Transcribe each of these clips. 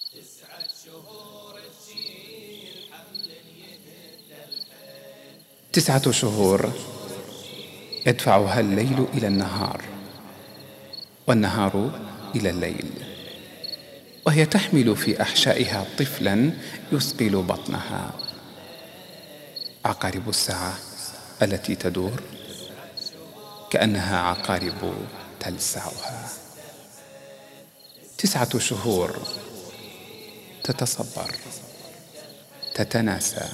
9 شهور يدفعها الليل إلى النهار والنهار إلى الليل، وهي تحمل في أحشائها طفلا يثقل بطنها. عقارب الساعة التي تدور كأنها عقارب تلسعها. 9 شهور تتصبر، تتناسى،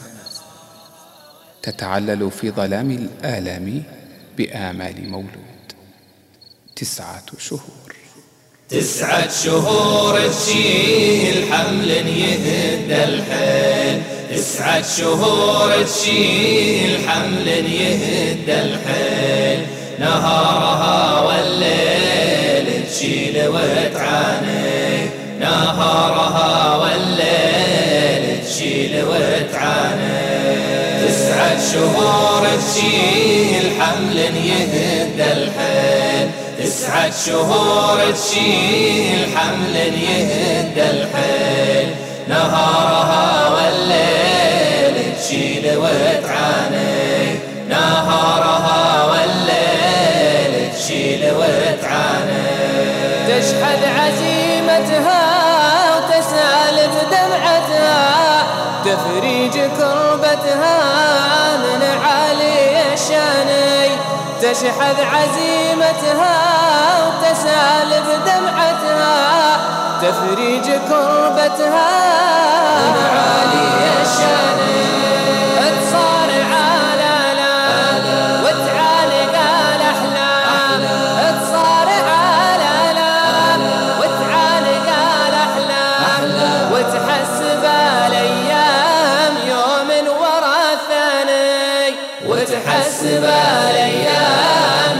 تتعلل في ظلام الآلام بآمال مولود. 9 شهور. 9 شهور تشيل حمل يهد الحيل، 9 شهور تشيل حمل يهد الحيل، نهارها والليل تشيل وتعاني، نهارها والليل تشيل وتعاني. 9 شهور تشيل حمل يهد الحيل، 9 شهور تشيل حمل يهد الحيل، نهارها والليل تشيل وتعاني، نهارها والليل تشيل وتعاني. تشحذ عزيمتها وتسال بدمعتها، تفريج كربتها من عالي الشاني. تشحذ عزيمتها وتسال بدمعتها، تفريج كربتها من عالي الشاني. تصارع الآلام وتعالق الأحلام، تصارع الآلام وتعالق الأحلام، وتحسب الأيام يوم ورا الثاني، وتحسب الأيام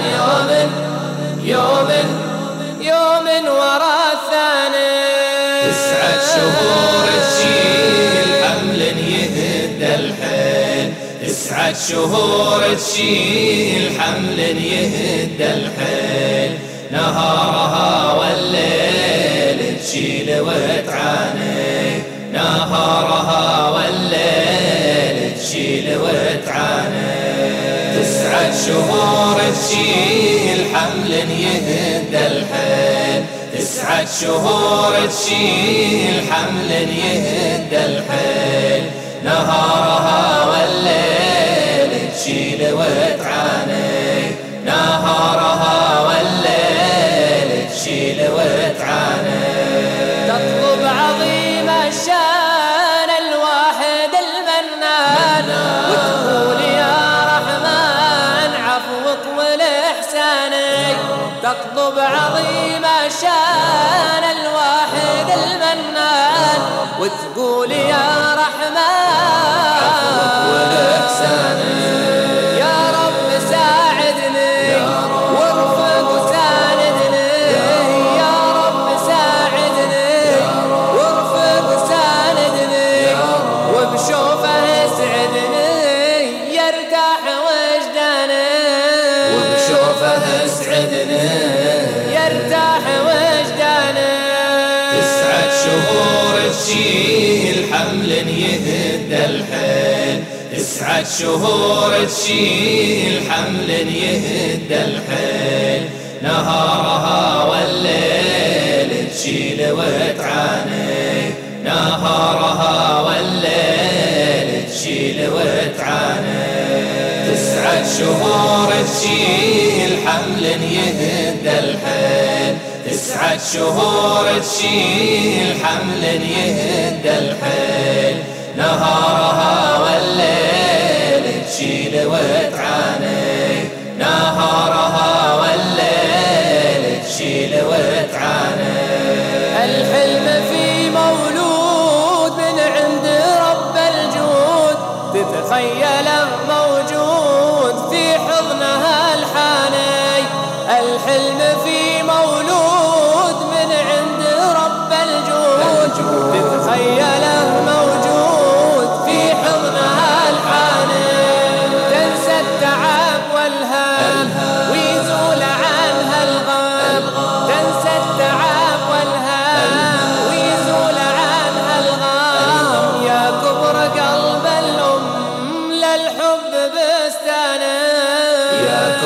يوم ورا الثاني. 9 شهور تشيل حمل يهد الحيل، 9 شهور تشيل حمل يهد الحيل، نهارها والليل تشيل وتعاني، نهارها والليل تشيل وتعاني. 9 شهور تشيل حمل يهد الحيل، 9 شهور تشيل حمل يهد الحيل، نهارها والليل تشيل وتعاني، نهارها والليل تشيل وتعاني. تطلب عظيم الشان الواحد المنان، وتقول يا رحمن عفوك والإحساني. تطلب عظيم الشان الواحد المنان، وتقول يا رحمن عفوك والإحساني. يا رب ساعدني وارفق وساندني، يا رب ساعدني وارفق وساندني، وبشوفه اسعدني يرتاح وجداني، وبشوفه اسعدني يرتاح وجداني. 9 شهور تشيل حمل يهد الحيل، 9 شهور تشيل حمل يهد الحيل، نهارها والليل تشيل وتعاني، نهارها والليل تشيل وتعاني. 9 شهور تشيل حمل يهد الحيل، 9 شهور تشيل حمل يهد الحيل، نهارها والليل تشيل وتعاني، نهارها والليل تشيل وتعاني. الحلم في مولود من عند رب الجود، تتخيله موجود في حضنها الحاني. الحلم في مولود من عند رب الجود، تتخيله موجود في حضنها الحاني. تنسى التعب والهام ويزول عنها الغم، تنسى التعب والهام ويزول عنها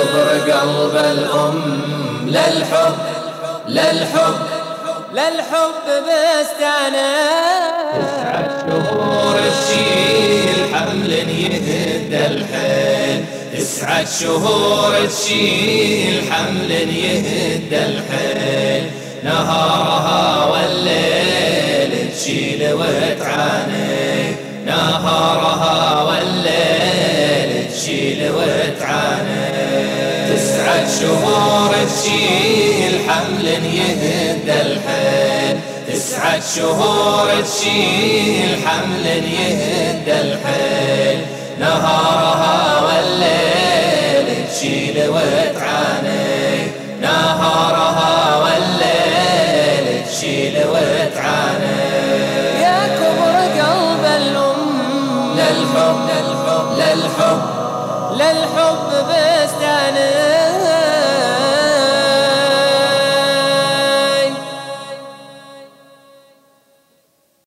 كبر قلب الأم للحب للحب للحب بستانه. 9 شهور تشيل حمل يهد الحيل، 9 شهور تشيل حمل يهد الحيل، نهارها والليل تشيل وتعاني، نهارها والليل تشيل وتعاني. 9 شهور تشيل حمل يهد الحيل، 9 شهور تشيل حمل يهد الحيل، نهارها والليل تشيل وتعاني، نهارها والليل تشيل وتعاني. يا كبر قلب الأم للحب للحب للحب للحب بستانه.